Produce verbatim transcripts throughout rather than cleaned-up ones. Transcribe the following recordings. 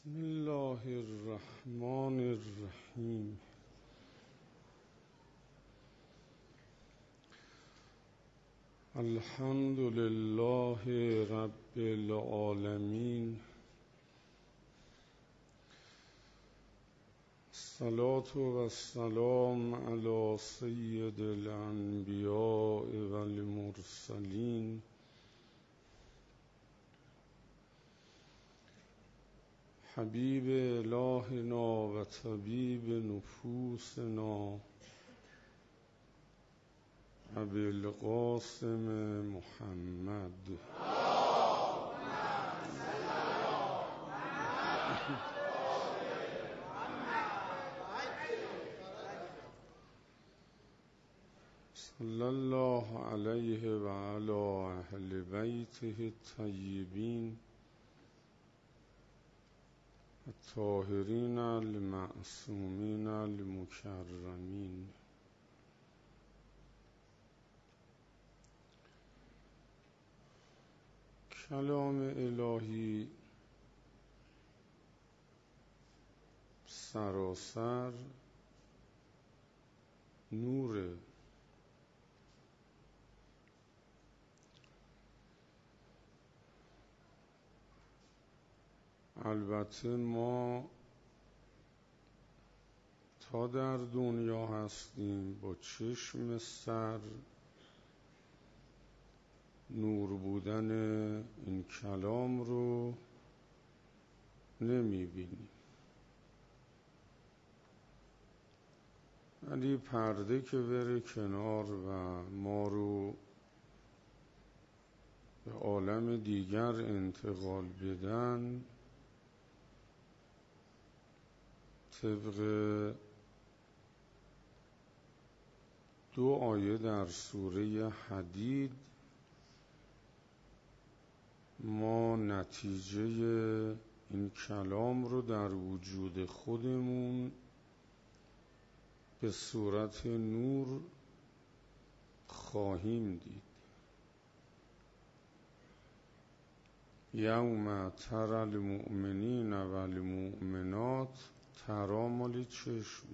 بسم الله الرحمن الرحیم. الحمد لله رب العالمین. الصلاة و السلام علی سید الانبیاء و المرسلین حبیب الهنا و طبیب نفوسنا ابی القاسم محمد. صلی الله علیه و علی اهل بیته الطیبین الطاهرین المعصومین المکرمین. کلام الهی سراسر نوره. البته ما تا در دنیا هستیم با چشم سر نور بودن این کلام رو نمی بینیم، ولی پرده که بره کنار و ما رو به عالم دیگر انتقال بدن، طبق دو آیه در سوره حدید ما نتیجه این کلام رو در وجود خودمون به صورت نور خواهیم دید. یوم تری المؤمنین و المؤمنات، ترا مال چشم،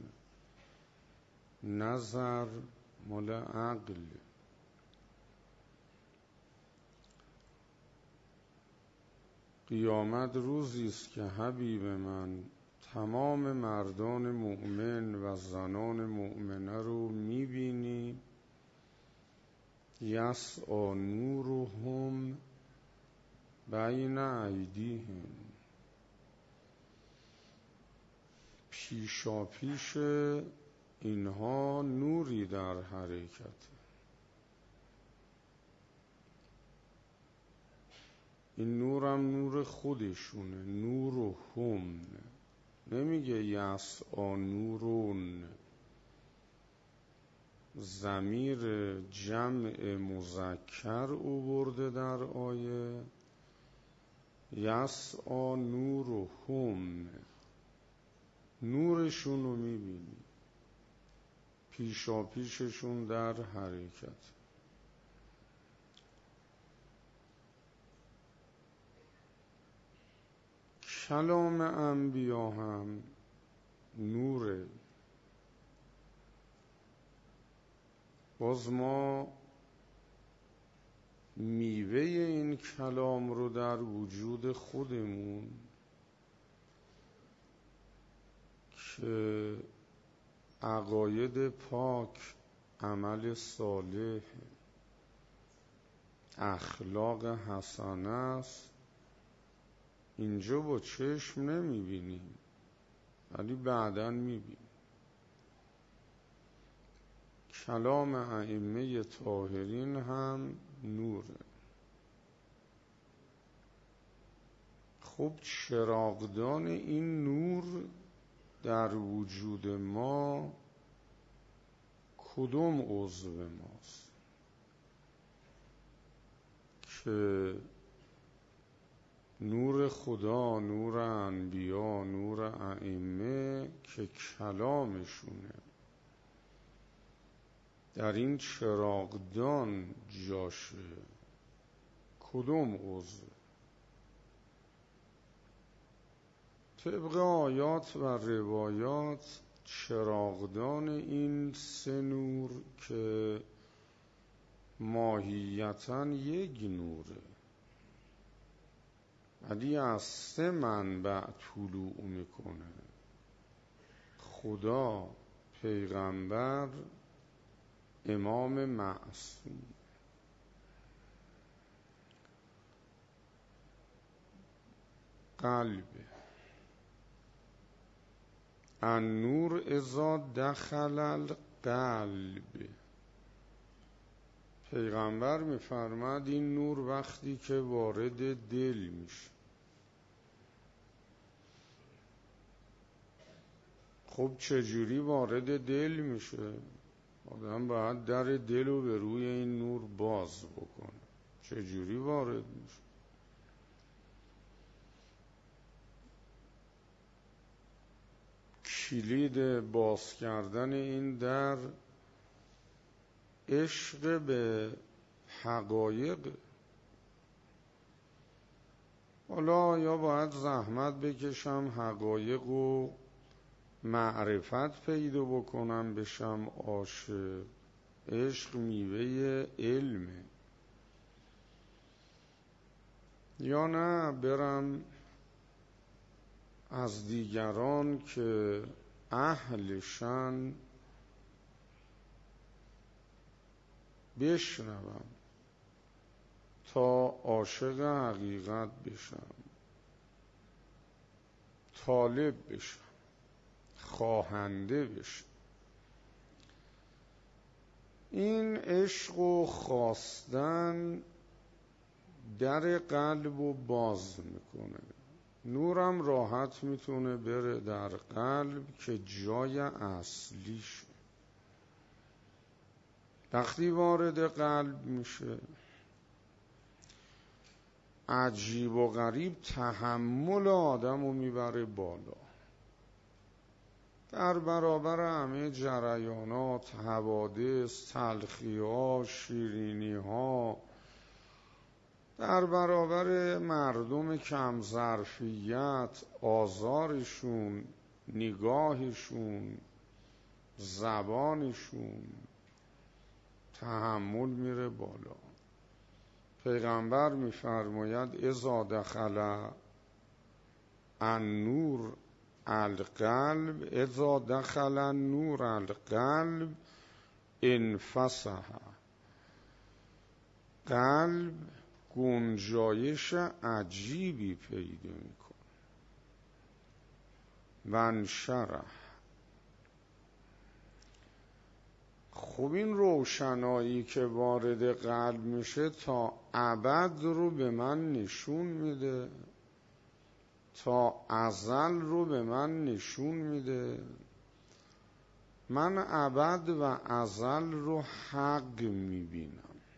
نظر مال عقل. قیامت روزی است که حبیب من تمام مردان مؤمن و زنان مؤمنه رو میبینی. یسعی نورهم بین ایدیهم، پیشا پیش اینها نوری در حرکت. این نورم نور خودشونه، نور هم، نمیگه یسعی نورون. ضمیر جمع مذکر آورده در آیه. یسعی نورهم، نورشون رو میبینی، پیشا پیششون در حرکت. کلام انبیا هم نوره. باز ما میوه این کلام رو در وجود خودمون که عقاید پاک، عمل صالح، اخلاق حسنه است، اینجا با چشم نمیبینیم ولی بعداً میبینیم. کلام ائمه طاهرین هم نوره. خب چراغدان این نور در وجود ما کدوم عضو ماست که نور خدا، نور انبیا، نور ائمه که کلامشونه در این چراغدان جاشه؟ کدوم عضو؟ طبق آیات و روایات چراغدان این سه نور که ماهیتاً یک نوره ولی از سه منبع طلوع میکنه: خدا، پیغمبر، امام معصوم. قلب النور اذا دخل القلب. پیغمبر میفرماد این نور وقتی که وارد دل میشه. خب چجوری وارد دل میشه؟ آدم باید در دل رو به روی این نور باز بکنه. چجوری وارد میشه؟ کلید باز کردن این در عشق به حقایق. حالا یا باید زحمت بکشم حقایق و معرفت پیدا بکنم بشم عاشق. عشق میوه علمه. یا نه برم از دیگران که اهلشن بشنوم تا عاشق حقیقت بشم، طالب بشم، خواهنده بشم. این عشق و خواستن در قلب و باز میکنه. نورم راحت میتونه بره در قلب که جای اصلیشه. وقتی وارد قلب میشه عجیب و غریب تحمل آدم رو میبره بالا. در برابر همه جریانات، حوادث، تلخی ها، شیرینی ها، در برابر مردم کم ظرفیت، آزارشون، نگاهشون، زبانشون، تحمل میره بالا. پیغمبر میفرماید اذا دخل النور القلب اذا دخل النور القلب انفسح. قلب گنجایش عجیبی پیدا میکنه. و انشرح. خب این روشنایی که وارد قلب میشه تا ابد رو به من نشون میده، تا ازل رو به من نشون میده. من ابد و ازل رو حق میبینم.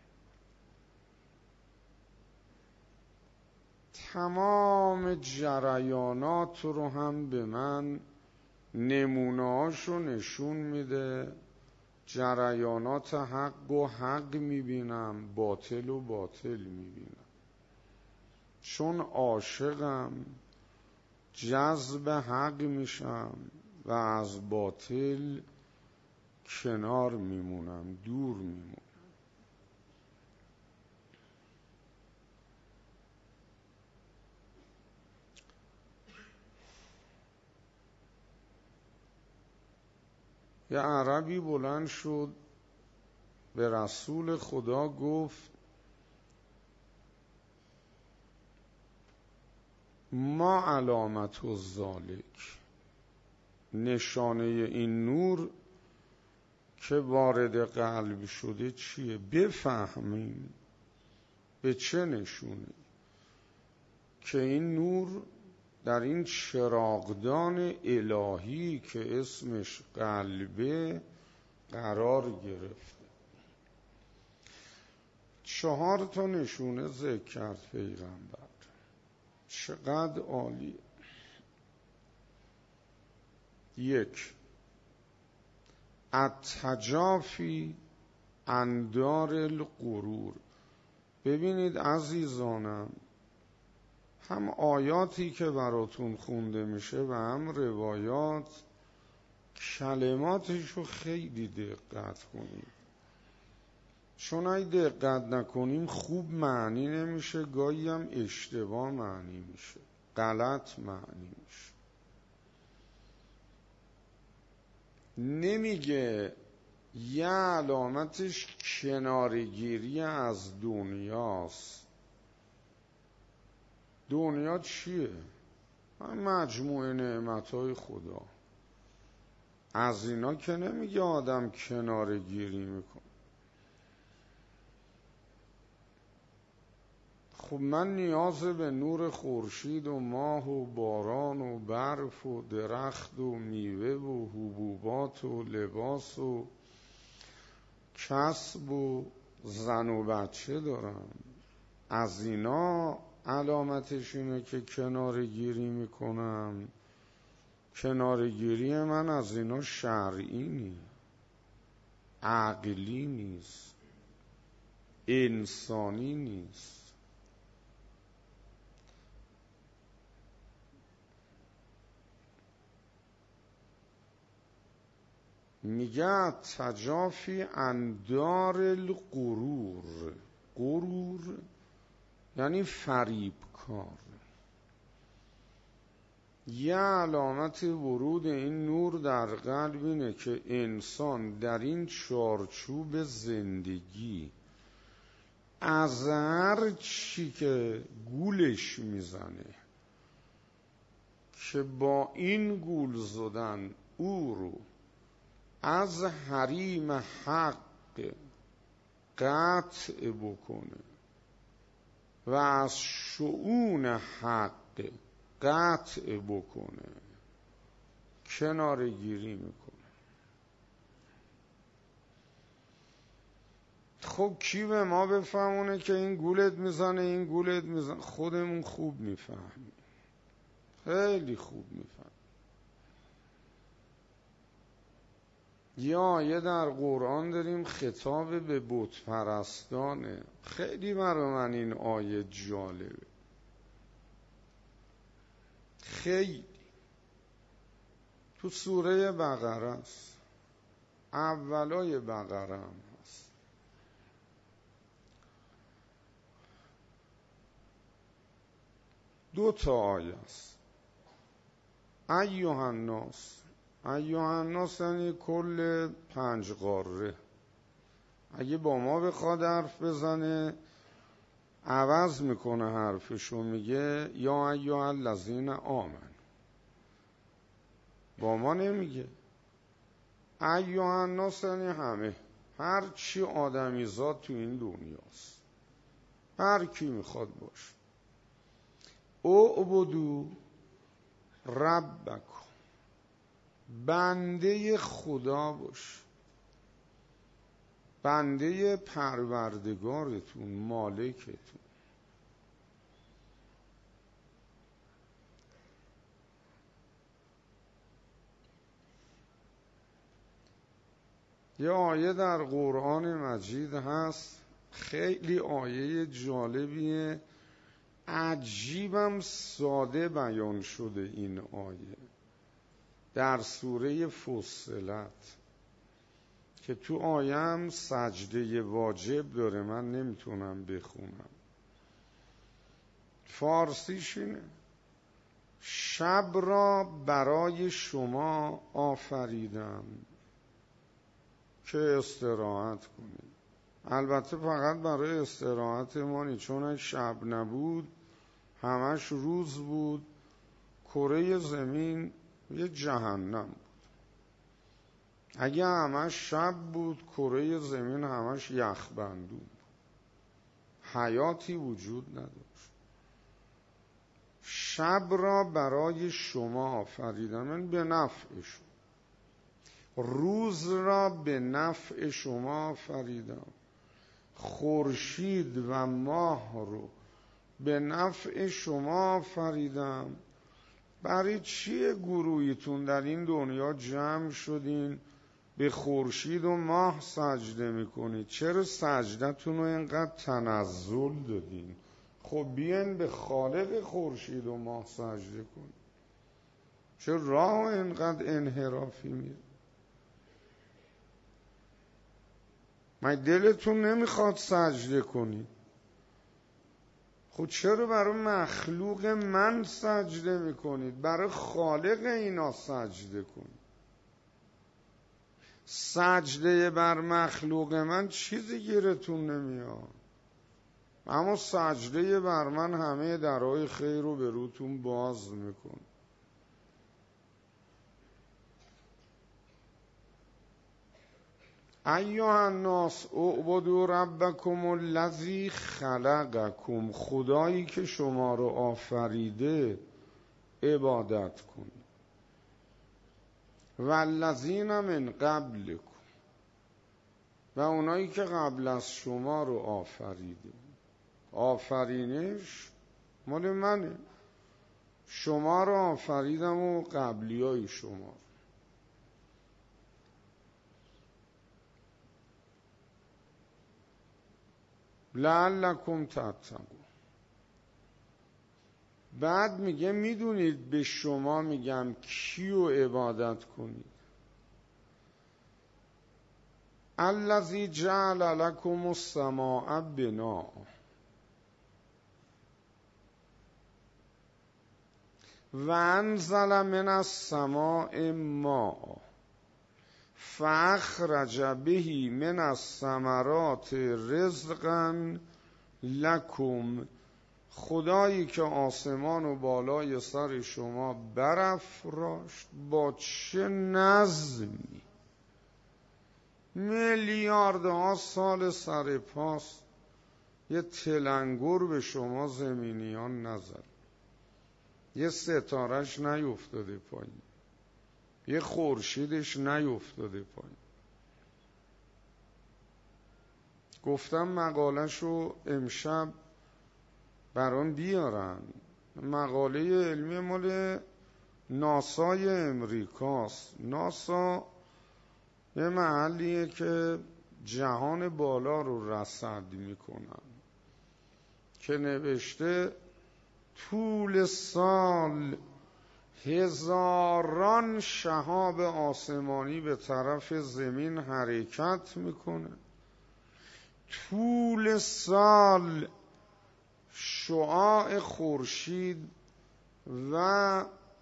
تمام جریانات رو هم به من نمونه‌هاشو نشون میده. جریانات حق و حق میبینم، باطل و باطل میبینم. چون عاشقم جذب حق میشم و از باطل کنار میمونم، دور میمونم. یه عربی بلند شد به رسول خدا گفت ما علامت الذالک، نشانه این نور که وارد قلب شده چیه؟ بفهمیم به چه نشونه که این نور در این چراغدان الهی که اسمش قلبه قرار گرفته. چهار تا نشونه ذکر کرد پیغمبر. چقدر عالی. یک، التجافی عن دار الغرور. ببینید عزیزانم، هم آیاتی که براتون خونده میشه و هم روایات کلماتشو خیلی دقت کنید، چون اگه دقت نکنیم خوب معنی نمیشه، گاهی هم اشتباه معنی میشه، غلط معنی میشه. نمیگه یه علامتش کنارگیری از دنیاست. دنیا چیه؟ مجموعه نعمتهای خدا. از اینا که نمیگه آدم کنارگیری میکنه. خب من نیاز به نور خورشید و ماه و باران و برف و درخت و میوه و حبوبات و لباس و کسب و زن و بچه دارم. از اینا علامتش اینه که کنارگیری میکنم. کنارگیری من از اینا شرعی نیست، عقلی نیست، انسانی نیست. میگه تجافی اندار الغرور. غرور یعنی فریبکار. یه علامت ورود این نور در قلب اینه که انسان در این چارچوب زندگی از هر چی که گولش میزنه که با این گول زدن او رو از حریم حق قطع بکنه و از شؤون حق قطع بکنه، کنارگیری میکنه. خب کی به ما بفهمونه که این گولت میزنه این گولت میزنه؟ خودمون خوب میفهمیم، خیلی خوب میفهمیم. یه آیه در قرآن داریم خطاب به بت پرستانه. خیلی برای من این آیه جالبه، خیلی. تو سوره بقره است، اولای بقره هم هست. دو تا آیه است. ایها الناس، ایها الناس یعنی کل پنج قاره. اگه با ما بخواد حرف بزنه عوض میکنه حرفشو، میگه یا ایها الذین آمنوا. با ما نمیگه. ایها الناس یعنی همه، هر چی آدمیزاد تو این دنیاست، هر کی میخواد باشه. اعبدوا ربکم، بنده خدا باش، بنده پروردگارتون، مالکتون. یه آیه در قرآن مجید هست، خیلی آیه جالبیه، عجیبم ساده بیان شده این آیه، در سوره فصلت، که تو آیه هم سجده واجب داره، من نمیتونم بخونم. فارسیش اینه: شب را برای شما آفریدم که استراحت کنید. البته فقط برای استراحت ما نی، چون شب نبود همش روز بود، کره زمین یه جهنم بود. اگه همش شب بود کره زمین همش یخبندون بود، حیاتی وجود نداشت. شب را برای شما آفریدم، یعنی به نفع شما. روز را به نفع شما آفریدم. خورشید و ماه رو به نفع شما آفریدم. برای چیه گروهیتون در این دنیا جمع شدین به خورشید و ماه سجده میکنید؟ چرا سجدتون رو اینقدر تنزل دادین؟ خب بیاین به خالق خورشید و ماه سجده کن. چه راه اینقدر انحرافی میره؟ من دلتون نمیخواد سجده کنید؟ خب چرا برای مخلوق من سجده میکنید؟ برای خالق اینا سجده کنید. سجده بر مخلوق من چیزی گیرتون نمیاد، اما سجده بر من همه درهای خیر رو به روتون باز میکن. ایها الناس اعبدوا ربکم الذی خلقکم، خدایی که شما رو آفریده عبادت کنید. والذین من قبلکم، و اونایی که قبل از شما رو آفریده. آفرینش مال منه، شما رو آفریدم و قبلیای شما. لعلکم تتقون. بعد میگه میدونید به شما میگم کیو عبادت کنید. الذی جعل لکم السماء بناء، و انزل من السماء ماء فاخرج به من الثمرات رزقا لکم، خدایی که آسمان و بالای سر شما برافراشت با چه نظمی، میلیاردها سال سر پاس یه تلنگر به شما زمینیان نزد، یه ستارش نیفتاده پایین، یه خورشیدش نیفتاده پایین. گفتم مقاله‌شو امشب برام بیارن. مقاله علمی مال ناسای امریکاست. ناسا یه محلیه که جهان بالا رو رصد میکنن، که نوشته طول سال هزاران شهاب آسمانی به طرف زمین حرکت میکنه، طول سال شعاع خورشید و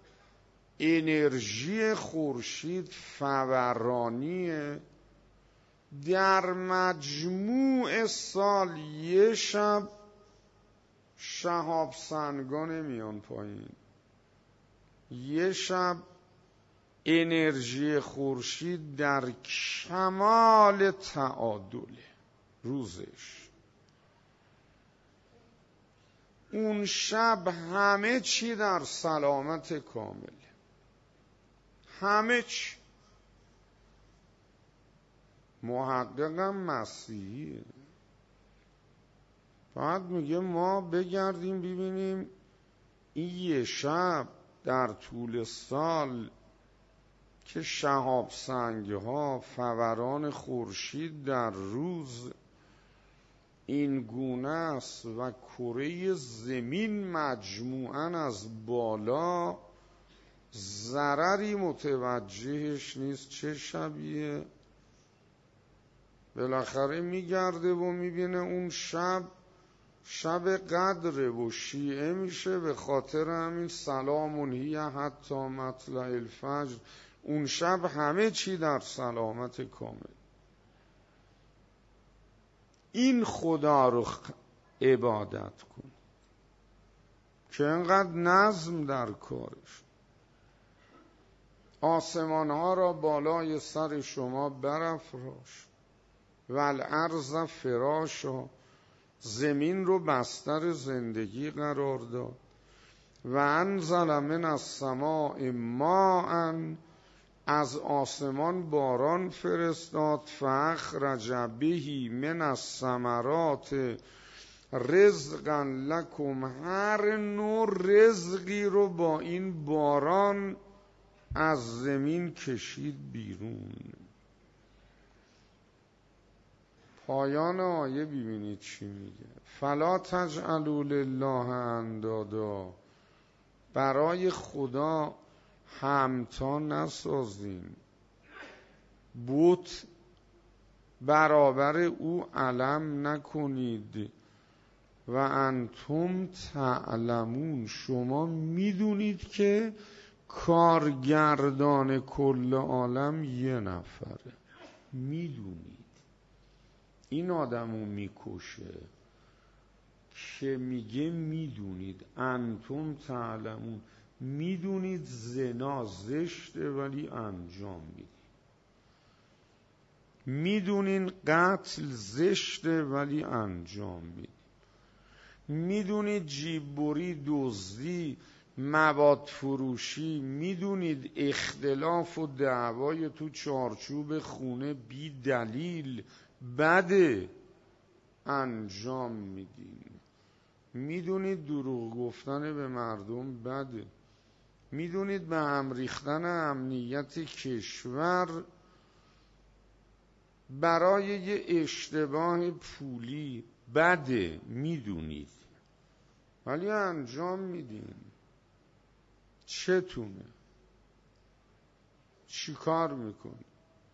انرژی خورشید فورانیه. در مجموع سال یه شب شهاب سنگا نمیان پایین، یه شب انرژی خورشید در کمال تعادل روزش. اون شب همه چی در سلامت کامل، همه چی. محققم مسیحیه، بعد میگه ما بگردیم ببینیم این یه شب در طول سال که شهاب سنگها فوران خورشید در روز این گونه است و کره زمین مجموعاً از بالا ضرری متوجهش نیست، چه شبیه؟ بالاخره میگرده و میبینه اون شب شب قدره و شیعه میشه، به خاطر همین سلام هی حتی مطلع الفجر. اون شب همه چی در سلامت کامل. این خدا رو عبادت کن که انقدر نظم در کارش. آسمان ها را بالای سر شما برافراشت و الارض فراشا، زمین رو بستر زندگی قرار داد. و انزل من السماء ماء، از آسمان باران فرستاد. فاخرج به من الثمرات رزقا لکم، هر نوع رزقی رو با این باران از زمین کشید بیرون. پایان آیه ببینید چی میگه. فلا تجعلوا لله اندادا، برای خدا همتا نسازین، بت برابر او علم نکنید. و انتم تعلمون، شما میدونید که کارگردان کل عالم یه نفره. میدونید این آدمو میکشه که میگه میدونید. انتم تعلمون، میدونید زنا زشته ولی انجام میدید. میدونین قتل زشته ولی انجام میدید. میدونید جیببری، دزدی، مواد فروشی، میدونید اختلاف و دعوای تو چارچوب خونه بی دلیل بده، انجام میدین. میدونید دروغ گفتن به مردم بده. میدونید به هم ریختن امنیت کشور برای یه اشتباه پولی بده، میدونید ولی انجام میدین. چتونه؟ چی کار میکنی؟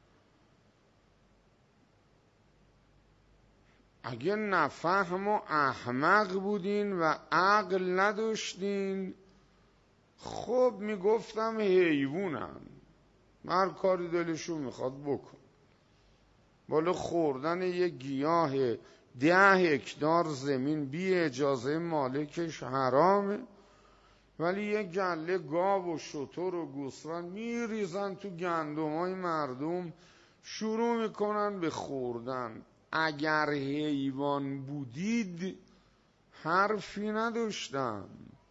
اگه نفهم و احمق بودین و عقل نداشتین، خب میگفتم حیوانن، هر کاری دلشون میخواد بکن. بالا خوردن یه گیاه ده هکتار زمین بی اجازه مالکش حرامه، ولی یه گله گاو و شتر و گوسفند میریزن تو گندمای مردم، شروع میکنن به خوردن. اگر حیوان بودید حرفی نداشتم،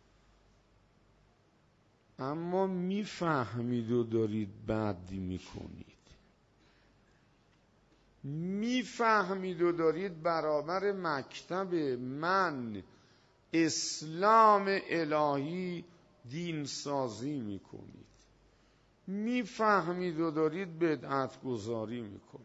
اما میفهمید و دارید بد میکنید. میفهمید و دارید برابر مکتب من اسلام الهی دین سازی میکنید. میفهمید و دارید بدعت گذاری میکنید.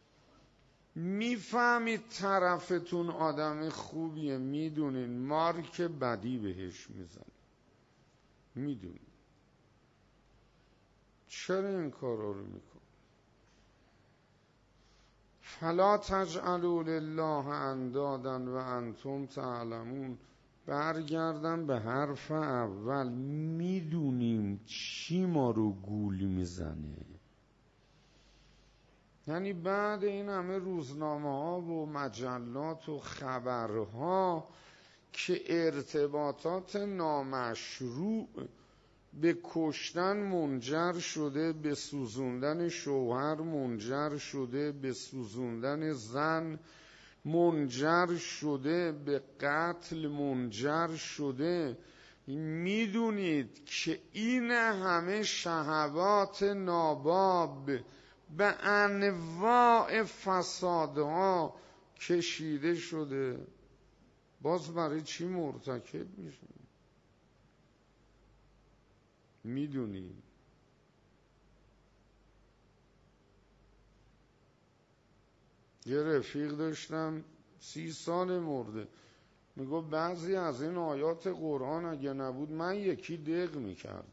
میفهمید طرفتون آدم خوبیه، میدونین مارک بدی بهش میزن، میدونین. چرا این کارا رو میکن؟ فلا تجعلوا لله اندادا و انتم تعلمون. برگردم به حرف اول، میدونیم چی ما رو گول میزنه. یعنی بعد این همه روزنامه ها و مجلات و خبرها که ارتباطات نامشروع به کشتن منجر شده، به سوزوندن شوهر منجر شده، به سوزوندن زن منجر شده، به قتل منجر شده، میدونید که این همه شهوات ناباب به انواع فسادها کشیده شده، باز برای چی مرتکب میشه؟ میدونید. یه رفیق داشتم سی سال مرده، میگو بعضی از این آیات قرآن اگه نبود من یکی دق میکردم.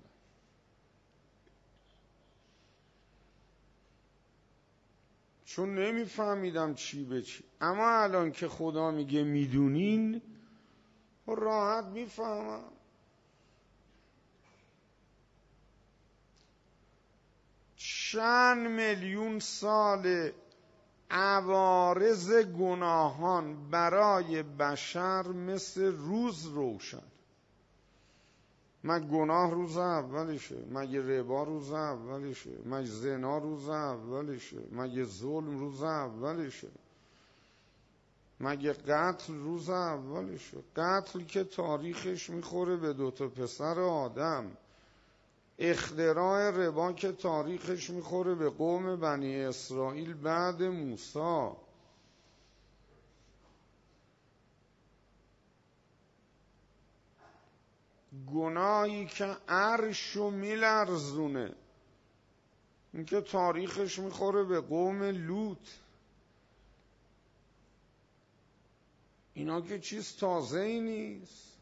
چون نمیفهمیدم چی به چی. اما الان که خدا میگه میدونین، راحت میفهمم. چند میلیون سال عوارض گناهان برای بشر مثل روز روشن. مگه گناه روز اولشه؟ مگه ربا روز اولشه؟ مگه زنا روز اولشه؟ مگه ظلم روز اولشه؟ مگه قتل روز اولشه؟ قتل که تاریخش میخوره به دوتا پسر آدم. اختراع ربا که تاریخش میخوره به قوم بنی اسرائیل بعد موسی. گناهی که عرشو میلرزونه، این که تاریخش میخوره به قوم لوط. اینا که چیز تازه ای نیست،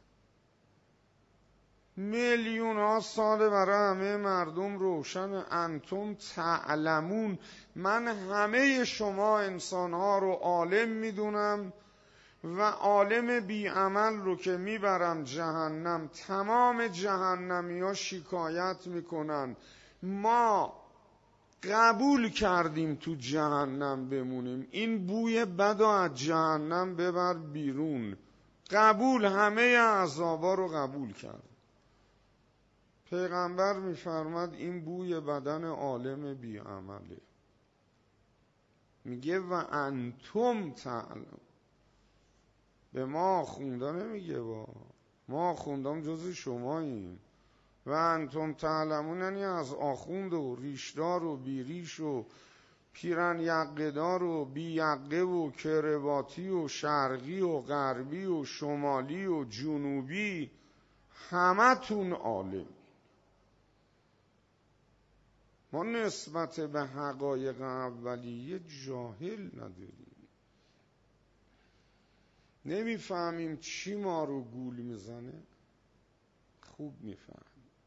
میلیون ها ساله برای همه مردم روشن. انتم تعلمون، من همه شما انسان ها رو عالم میدونم و عالم بی عمل رو که میبرم جهنم. تمام جهنمی ها شکایت میکنن ما قبول کردیم تو جهنم بمونیم، این بوی بد از جهنم ببر بیرون. قبول، همه عذابا رو قبول کرد. پیغمبر میفرماد این بوی بدن عالم بی عمله. میگه و انتم تعلم، به ما آخوندا نمیگه، با ما آخوندام جز شماییم. و انتم تعلمون یعنی از آخوند و ریشدار و بیریش و پیرن یقه‌دار و بی یقه و کرواتی و شرقی و غربی و شمالی و جنوبی، همه تون عالم. ما نسبت به حقایق اولیه جاهل نداریم، نمیفهمیم چی ما رو گول میزنه. خوب میفهم.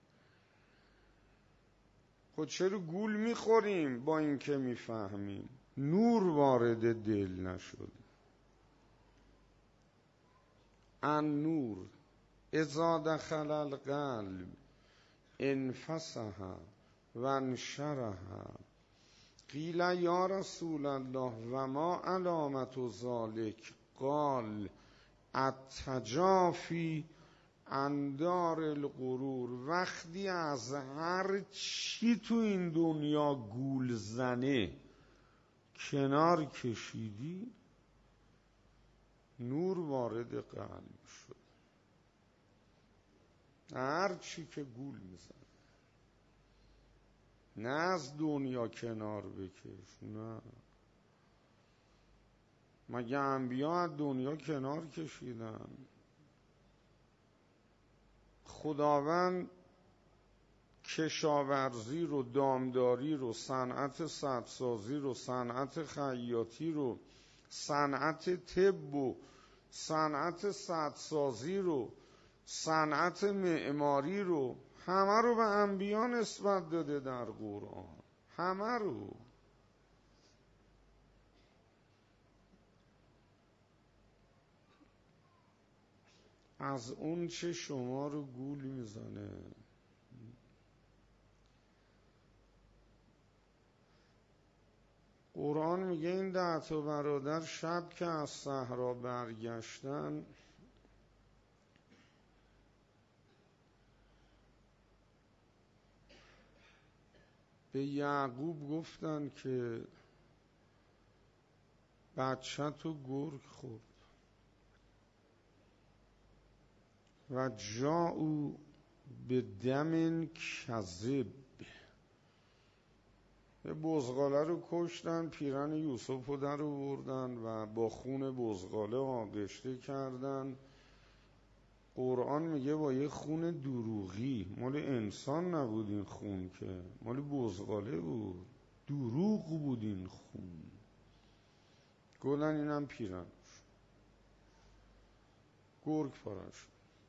خود چرا گول میخوریم با این که میفهمیم؟ نور وارد دل نشد. ان نور اذا دخل القلب انفسح و انشرح. قیل یا رسول الله و ما علامت ذلک؟ قال التجافی عن دار الغرور. وقتی از هر چی تو این دنیا گول زنه کنار کشیدی، نور وارد قلب شد. هر چی که گول میزنه، نه از دنیا کنار بکش، نه. مگه انبیا از دنیا کنار کشیدن؟ خداوند کشاورزی رو، دامداری رو، صنعت سدسازی رو، صنعت خیاطی رو، صنعت طب و صنعت سدسازی رو، صنعت معماری رو، همه رو به انبیا نسبت داده در قرآن. همه رو. از اون چه شما رو گول میزنه. قرآن میگه این ده تا برادر شب که از صحرا برگشتن، به یعقوب گفتن که بچه تو گرگ خورد. و جاءوا بدم کذب، به بزغاله رو کشتن، پیرن یوسف رو در آوردن و با خون بزغاله آغشته کردن. قرآن میگه با یه خون دروغی، مال انسان نبود این خون، که مال بزغاله بود، دروغ بود این خون. گفتن اینم پیرن، گرگ پارش.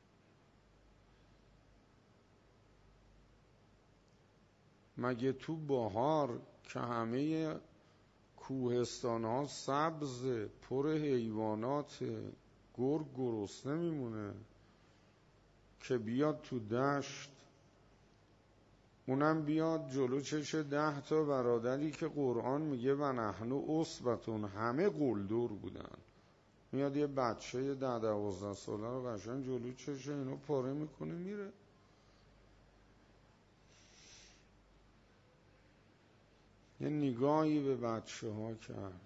مگه تو بهار که همه کوهستان ها سبز پر حیوانات، گرگ گرسنه میمونه که بیاد تو دشت، اونم بیاد جلو چش ده تا برادری که قرآن میگه و نحن عصبتون، همه قلدر بودن، میاد یه بچه ده دوازده ساله رو قشنگ جلو چش اینو پاره میکنه میره. یه نگاهی به بچه ها کرد،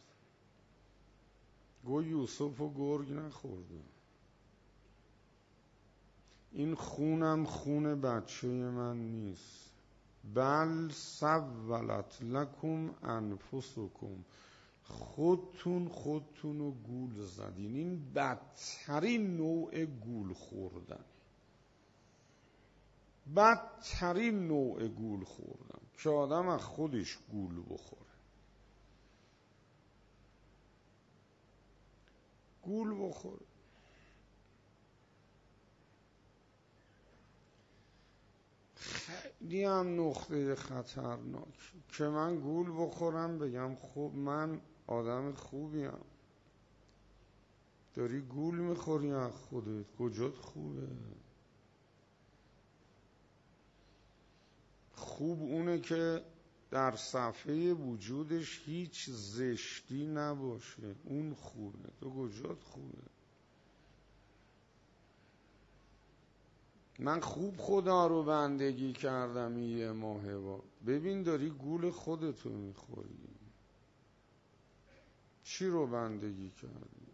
گو یوسف و گرگ نخورده، این خونم خون بچه من نیست. بل سولت لکم انفسکم، خودتون خودتون رو گول زدین. این بدترین نوع گول خوردن، بدترین نوع گول خوردن که آدم از خودش گول بخوره. گول بخوره خیلی هم نقطه خطرناک که من گول بخورم بگم خب من آدم خوبیم. داری گول میخوری از خودت. کجات خوبه؟ خوب اونه که در صفحه وجودش هیچ زشتی نباشه، اون خوبه. تو کجات خوبه؟ من خوب خدا رو بندگی کردم یه ماهه با. ببین داری گول خودتو میخوری. چی رو بندگی کردی؟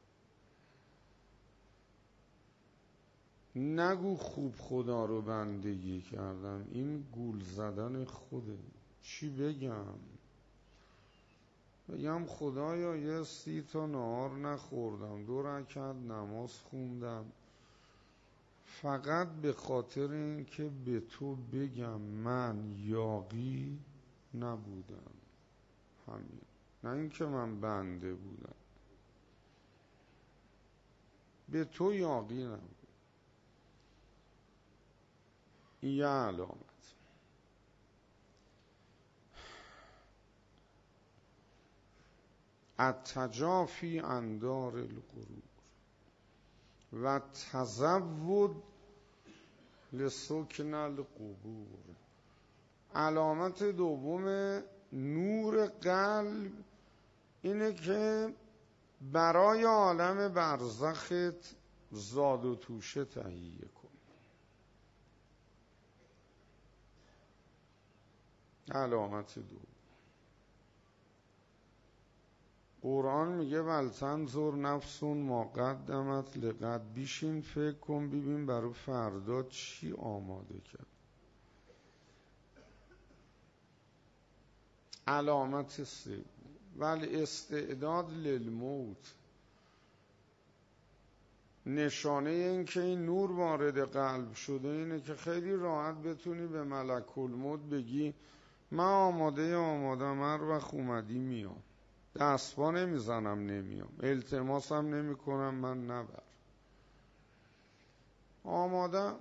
نگو خوب خدا رو بندگی کردم، این گول زدن خوده. چی بگم؟ بگم خدایا یه سی تا نهار نخوردم، دو رکعت نماز خوندم، فقط به خاطر این که به تو بگم من یاغی نبودم. همین. نه اینکه من بنده بودم، به تو یاغی نبودم. این یه علامت. التجافی عن دار الغرور و تزود لسکن القبور. علامت دوم نور قلب اینه که برای عالم برزخت زاد و توشه تهیه کن. علامت دوم. قرآن میگه ولتنظر نفس ما قدمت لغد. بیشین فکر کن ببین برای فردا چی آماده کرد. علامت سوم ول استعداد للموت. نشانه این که این نور وارد قلب شده اینه که خیلی راحت بتونی به ملک الموت بگی من آماده آمادم، هر وقت اومدی میام، دستپا نمیزنم نمیام، التماسم نمی کنم من نبر، آمادم.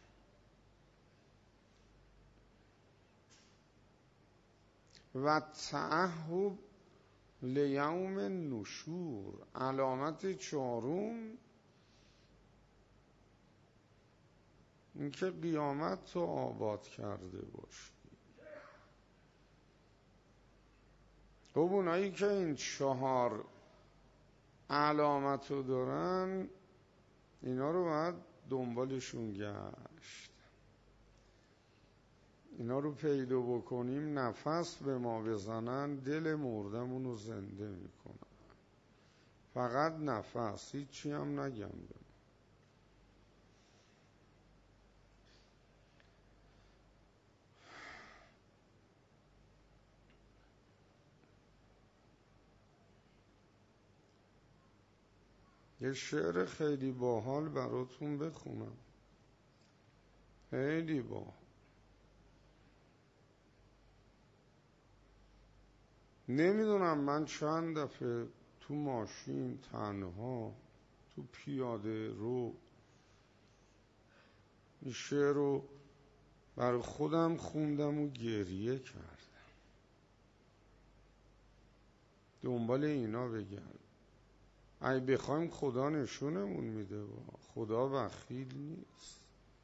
و تعهب لیوم النشور. علامت چهارم اینکه قیامت رو آباد کرده باشی. خب اونایی که این چهار علامت رو دارن اینا رو باید دنبالشون گشت. اینا رو پیدا بکنیم، نفس به ما بزنن، دل مردمون رو زنده میکنن. فقط نفس، هیچی هم نگم. یه شعر خیلی باحال براتون بخونم. خیلی باحال. نمیدونم من چند دفعه تو ماشین تنها تو پیاده رو این شعر رو برای خودم خوندم و گریه کردم. دنبال اینا بگرد. اگه بخوایم خدا نشونمون میده، خدا بخیل نیست.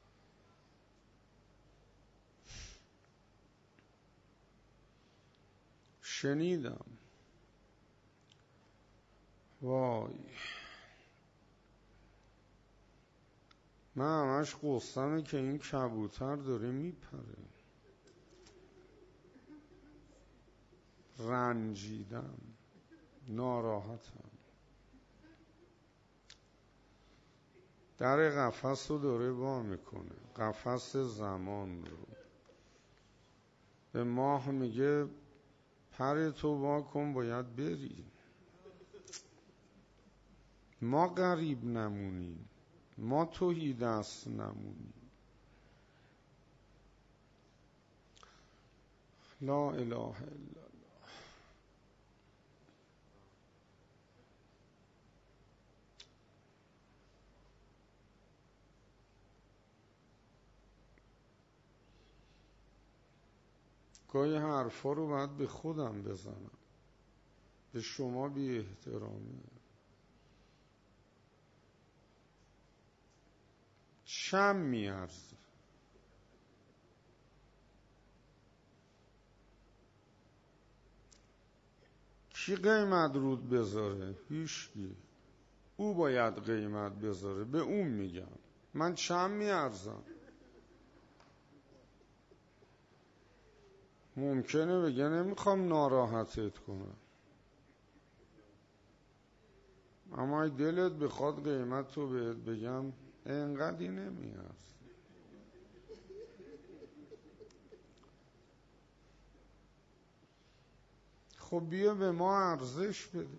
شنیدم وای من همش قصه‌مه که این کبوتر داره میپره. رنجیدم، ناراحتم. در قفس رو داره وا میکنه، قفس زمان رو. به ماه میگه پر تو وا کن باید بری. ما غریب نمونیم، ما توهی دست نمونیم. لا اله الا الله. گاهی حرفا رو باید به خودم بزنم، به شما بی احترامی. چم میارزه؟ کی قیمت رود بذاره؟ هیچکی. او باید قیمت بذاره، به اون میگم. من چم میارزم؟ ممکنه بگه نمیخوام ناراحتت کنم، اما ای دلت بخواد قیمت رو بهت بگم انقدی نمیارزه. خب بیا به ما ارزش بده،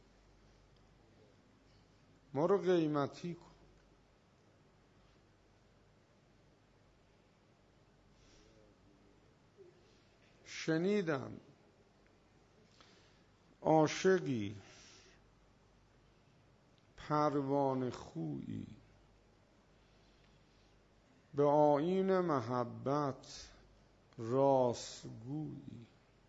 ما رو قیمتی کن. شنیدم عاشقی پروانه خویی به آیین محبت راستگویی.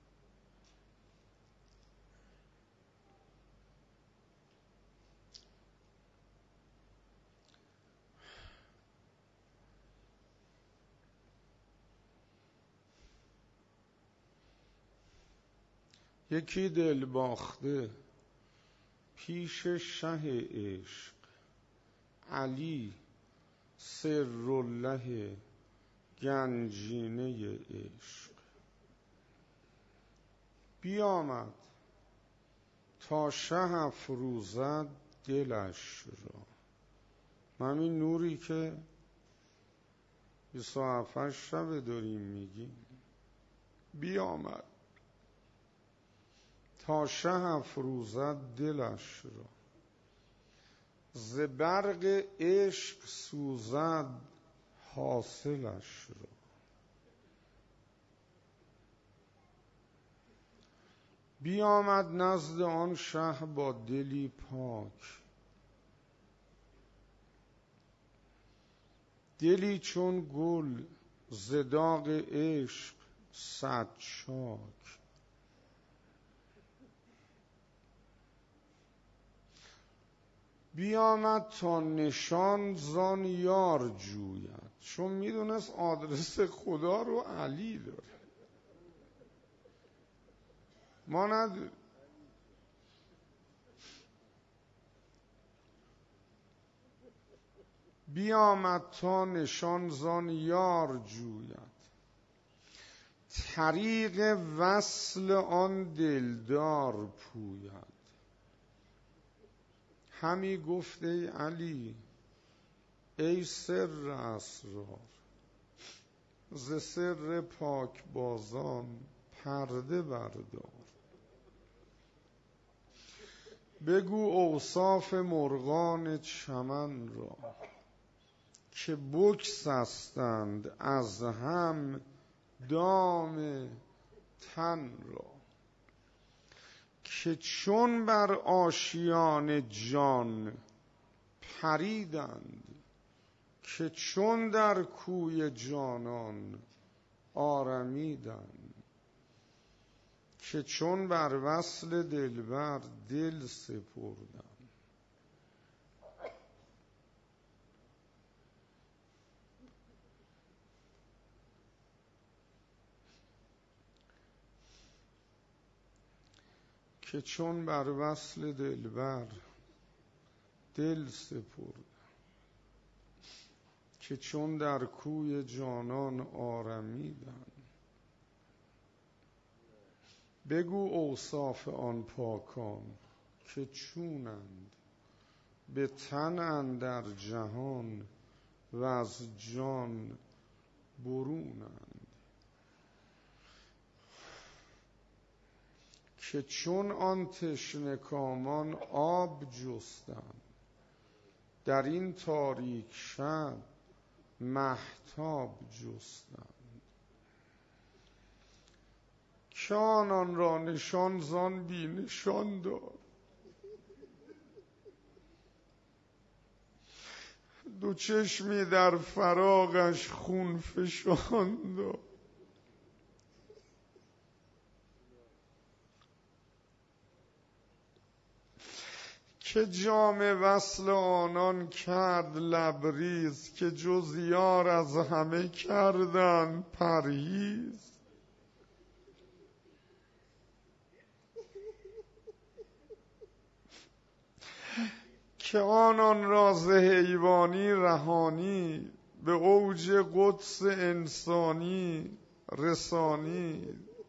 یکی دل باخته پیش شه عشق، علی سرالله گنجینه عشق. بیامد تا شه افروزد دلش را. همین نوری که بیست و هفت شب داریم میگیم، بیامد تا شه افروزد دلش را، ز برق عشق سوزد حاصلش را. بیامد نزد آن شه با دلی پاک، دلی چون گل ز داغ عشق صد چاک. بیامد تا نشان زان یار جوید، چون میدونست آدرس خدا رو علی داره، ما نداریم. بیامد تا نشان زان یار جوید، طریق وصل آن دلدار پوید. همی گفت ای علی ای سر اسرار، ز سر پاک بازان پرده بردار. بگو اوصاف مرغان چمن را، که بگسستند از هم دام تن را. که چون بر آشیان جان پریدند، که چون در کوی جانان آرمیدند. که چون بر وصل دلبر دل سپردند. که چون بر وصل دلبر دل سپرد، که چون در کوی جانان آرمیدند. بگو اوصاف آن پاکان که چونند، به تن اندر جهان و از جان برونند. که چون آن تشنه کامان آب جستند، در این تاریک شب مهتاب جستند. که آنان را نشان زان بی نشان داد، دو چشمی در فراقش خون فشان داد. که جام وصل آنان کرد لبریز، که جز یار از همه کردن پرهیز. که آنان را ز حیوانی رهانی، به اوج قدس انسانی رسانی.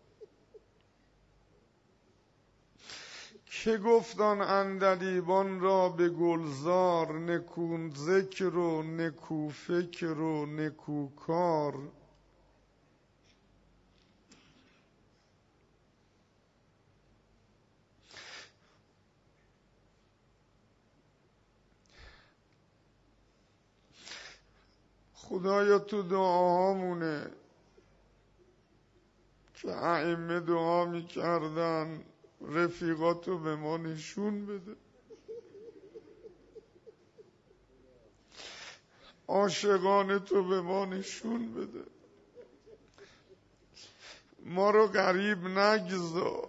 که گفتان عندلیبان را به گلزار، نکو ذکر و نکو فکر و نکو کار. خدایا تو دعاهامونه که ائمه دعا میکردن رفیقاتو به ما نشون بده، عاشقان تو به ما نشون بده، ما رو غریب نگذار.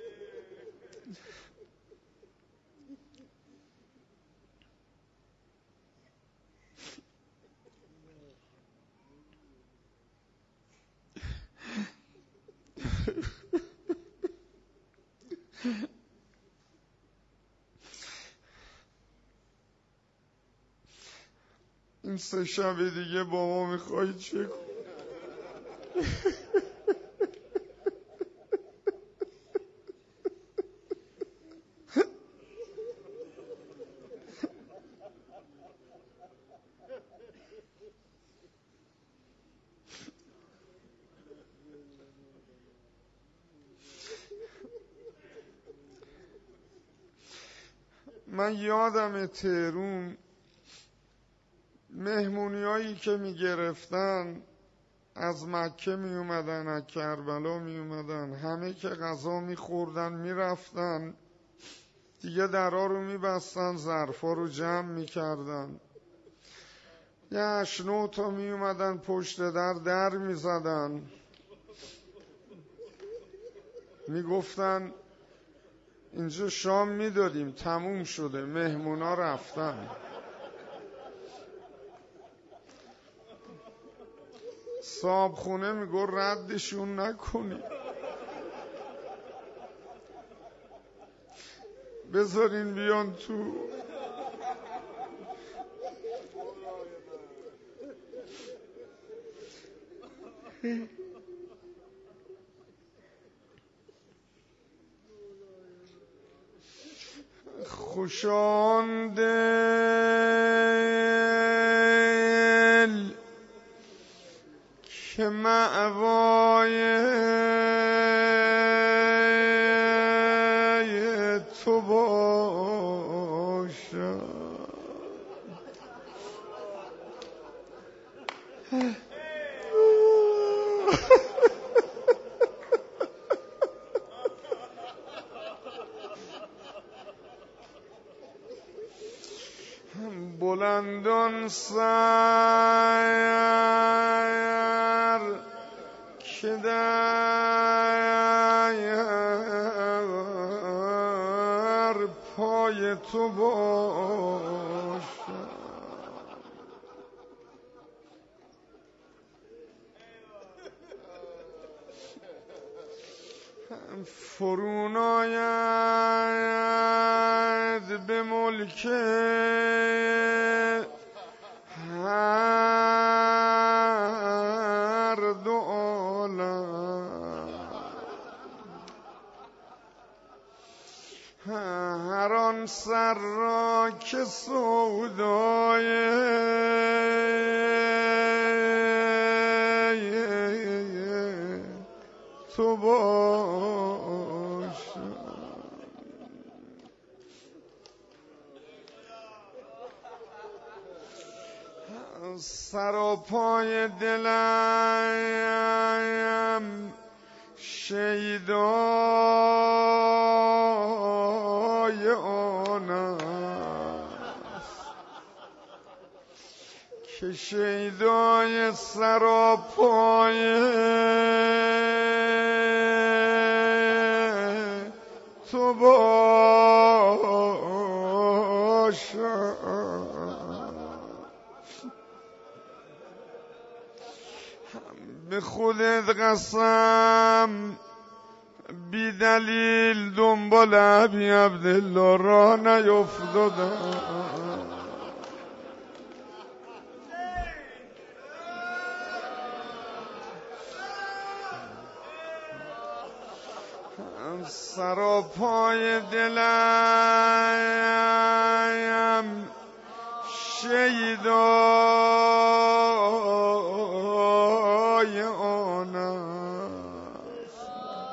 این سه شب دیگه با ما میخوایی چه کنی؟ من یادم تهرون مهمونی هایی که می گرفتن، از مکه می اومدن، از کربلا می اومدن، همه که غذا می خوردن می رفتن دیگه، درها رو می بستن، ظرفا رو جمع می کردن. یه اشنو تا می اومدن پشت در در می زدن، می گفتن اینجا شام می داریم، تموم شده، مهمونا رفتن. صاحب خونه میگو ردشون نکنی، بذارین بیان تو. خوشان دل که مأوای تو باشد. بلندان سر که در پای تو باشد. فرون آید به ملک هر دو عالم، هر آن سر را که سودای تو باشد. سراپای دلم شیدای آن است که شیدای سراپای تو باشد. به خودت قسم بی دلیل دنبال ابی عبدالله را نیفتادم. سراپای دلم شیدای آن است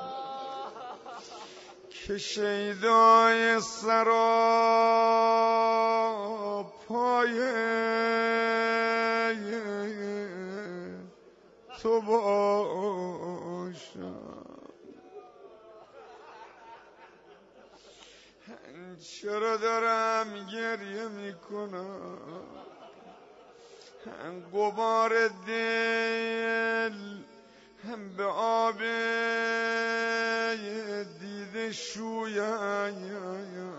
که شیدای سراپای تو باشم. چرا دارم گریه میکنم؟ غبار دل به آب دیده شویم،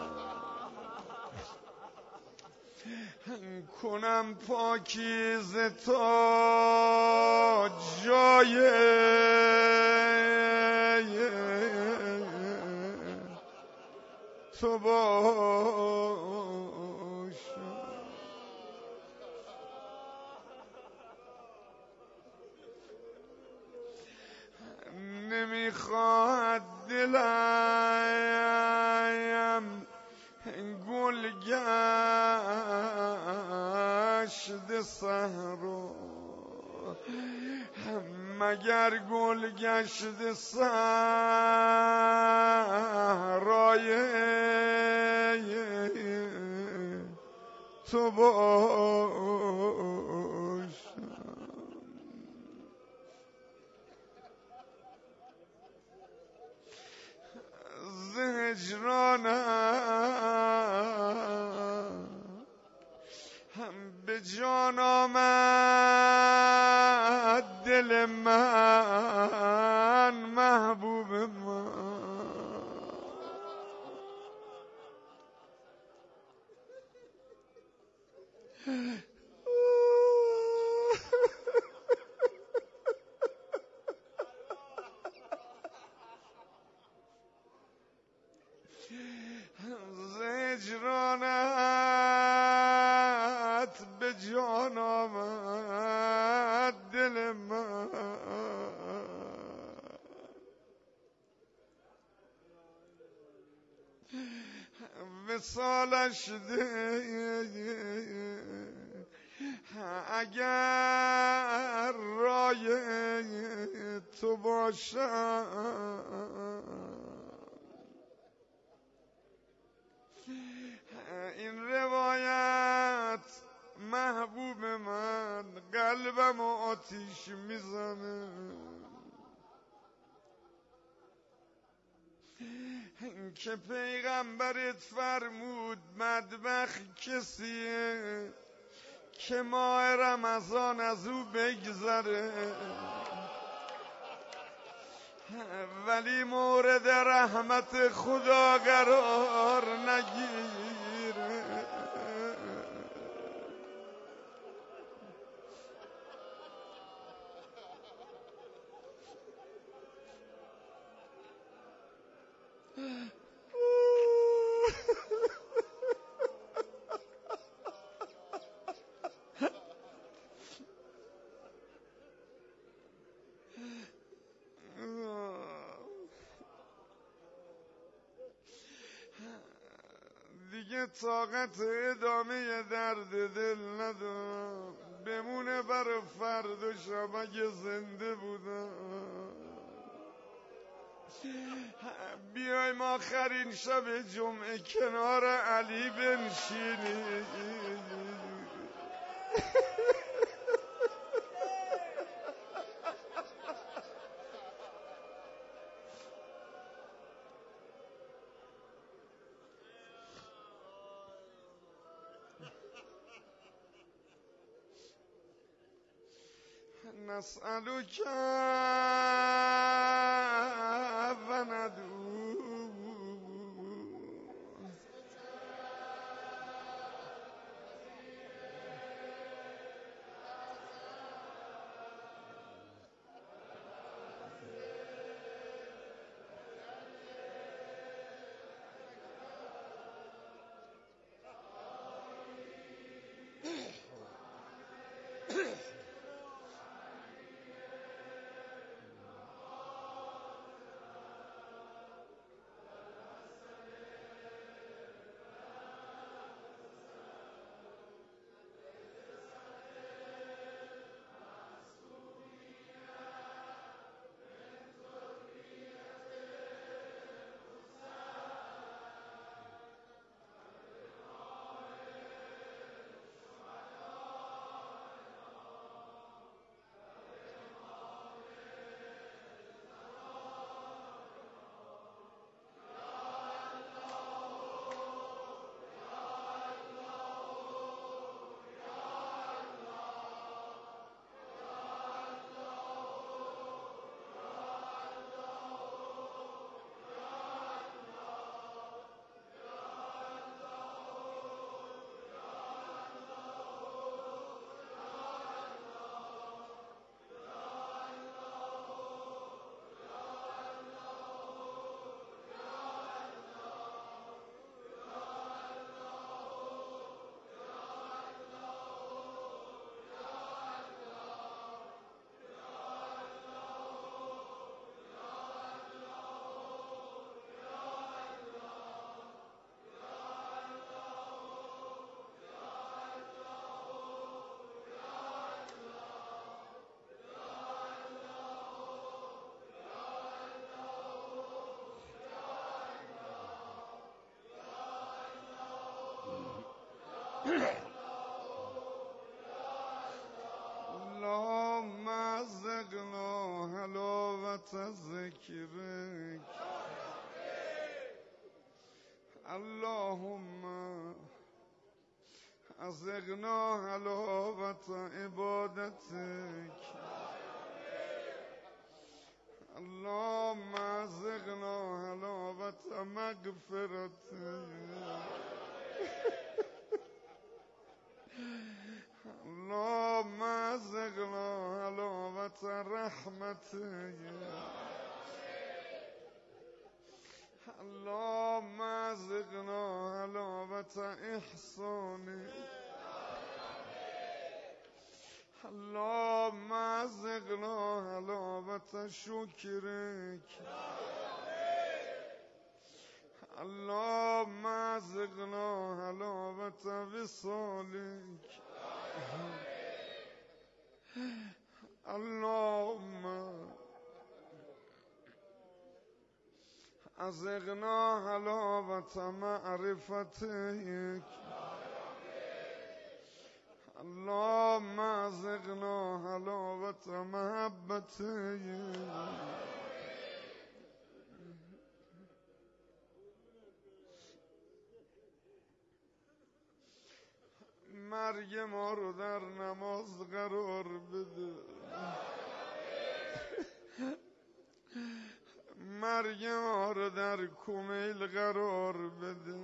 کنم پاکیزه تا جای تو باشم. نمیخواد دلم گل گشت صحرا، مگر گل گشت صحرای تو باشم. ز هجرانم هم به جان آمد دل من، محبوب من ز هجرانت به جان آمد دل من، وصالش ده اگر رای تو باشم. این روایت محبوب من قلبم آتیش میزنه، که پیغمبرت فرمود بدبخت کسیه که ماه رمضان از او بگذره ولی مورد رحمت خدا قرار نگیره. دیگه طاقت ادامه درد دل ندارم، بمونه برای فرد و شب اگه زنده بودم. بیایم آخرین شب جمعه کنار علی بنشینیم. نسألك و ندعو حلاوت ذکرک اللهم ازقنا حلاوت عبادتک اللهم ازقنا حلاوت مغفرتک اللهم ازقنا حلاوت رحمتک اللهم ازقنا حلاوت احسانک اللهم ازقنا حلاوت شکرک اللهم ازقنا حلاوت وصالک اللهم ازقنا حلاوت معرفتک اللهم ازقنا حلاوت محبتک مرگ ما رو در نماز قرار بده مرگ ما رو در کمیل قرار بده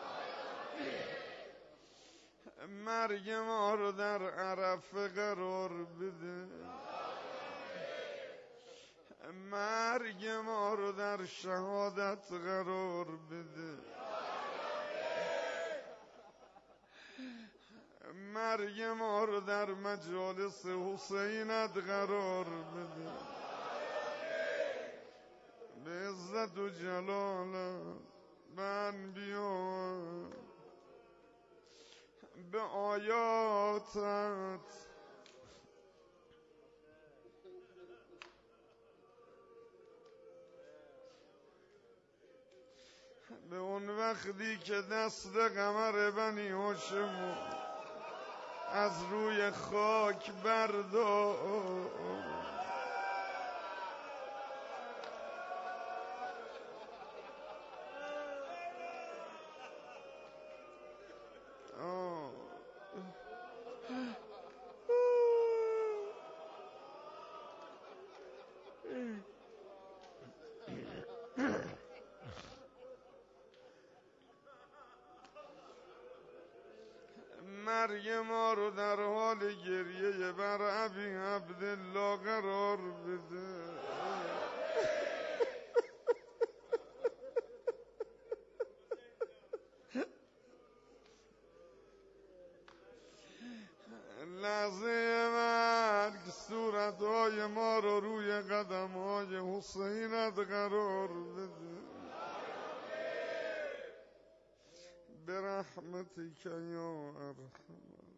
مرگ ما رو در عرفه قرار بده مرگ ما رو در شهادت قرار بده مرگ ما رو در مجالس حسینت قرار بده به عزت و جلالت به انبیاء به آیاتت به اون وقتی که دست قمر بنی هاشم از روی خاک بردار مرگ ما رو در حال گریه بر ابی عبدالله قرار بده لحظه مرگ صورتهای ما رو روی قدمهای حسینت قرار بده برحمتک یا ارحم